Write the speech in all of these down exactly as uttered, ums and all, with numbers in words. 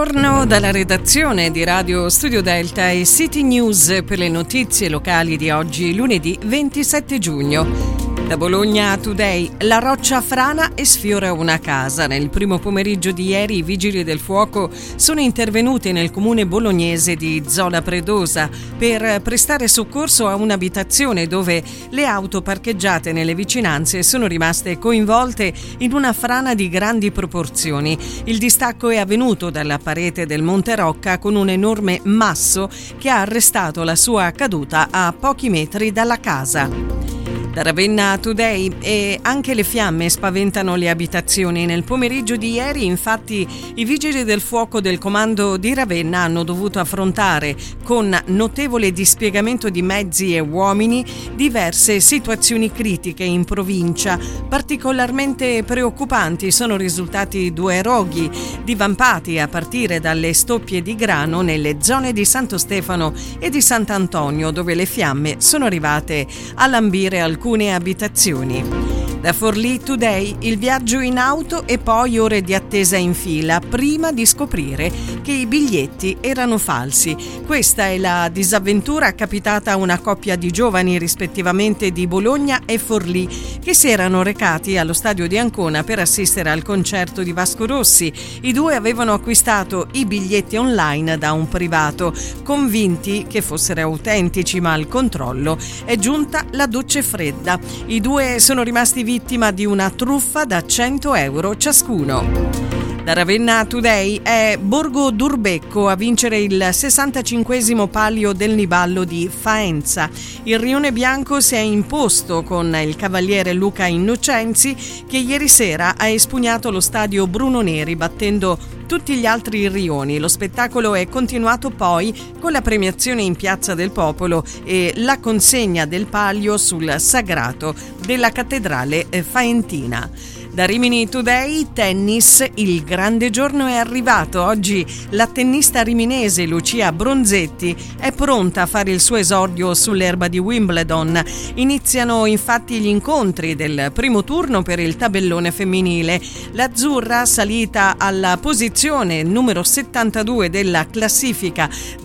Buongiorno dalla redazione di Radio Studio Delta e City News per le notizie locali di oggi, lunedì ventisette giugno. Da Bologna Today, la roccia frana e sfiora una casa. Nel primo pomeriggio di ieri i vigili del fuoco sono intervenuti nel comune bolognese di Zola Predosa per prestare soccorso a un'abitazione dove le auto parcheggiate nelle vicinanze sono rimaste coinvolte in una frana di grandi proporzioni. Il distacco è avvenuto dalla parete del Monte Rocca con un enorme masso che ha arrestato la sua caduta a pochi metri dalla casa. Da Ravenna Today, e anche le fiamme spaventano le abitazioni. Nel pomeriggio di ieri, infatti, i vigili del fuoco del comando di Ravenna hanno dovuto affrontare con notevole dispiegamento di mezzi e uomini diverse situazioni critiche in provincia. Particolarmente preoccupanti sono risultati due roghi divampati a partire dalle stoppie di grano nelle zone di Santo Stefano e di Sant'Antonio, dove le fiamme sono arrivate a lambire alcune alcune abitazioni. Da Forlì Today, il viaggio in auto e poi ore di attesa in fila prima di scoprire che i biglietti erano falsi. Questa è la disavventura capitata a una coppia di giovani rispettivamente di Bologna e Forlì che si erano recati allo stadio di Ancona per assistere al concerto di Vasco Rossi. I due avevano acquistato i biglietti online da un privato, convinti che fossero autentici, ma al controllo è giunta la doccia fredda. I due sono rimasti vittima di una truffa da cento euro ciascuno. Da Ravenna Today è Borgo d'Urbecco a vincere il sessantacinquesimo Palio del Niballo di Faenza. Il Rione Bianco si è imposto con il cavaliere Luca Innocenzi che ieri sera ha espugnato lo stadio Bruno Neri battendo tutti gli altri rioni. Lo spettacolo è continuato poi con la premiazione in Piazza del Popolo e la consegna del palio sul sagrato della cattedrale faentina. Da Rimini Today, tennis, il grande giorno è arrivato. Oggi la tennista riminese Lucia Bronzetti è pronta a fare il suo esordio sull'erba di Wimbledon. Iniziano infatti gli incontri del primo turno per il tabellone femminile. L'azzurra, salita alla posizione numero settantadue della classifica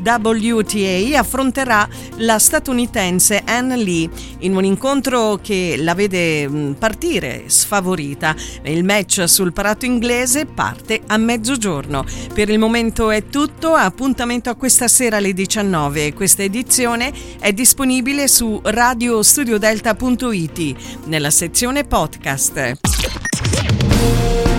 W T A, affronterà la statunitense Ann Lee in un incontro che la vede partire sfavorita. Il match sul prato inglese parte a mezzogiorno. Per il momento è tutto, appuntamento a questa sera alle diciannove. Questa edizione è disponibile su radio studio delta punto it nella sezione podcast.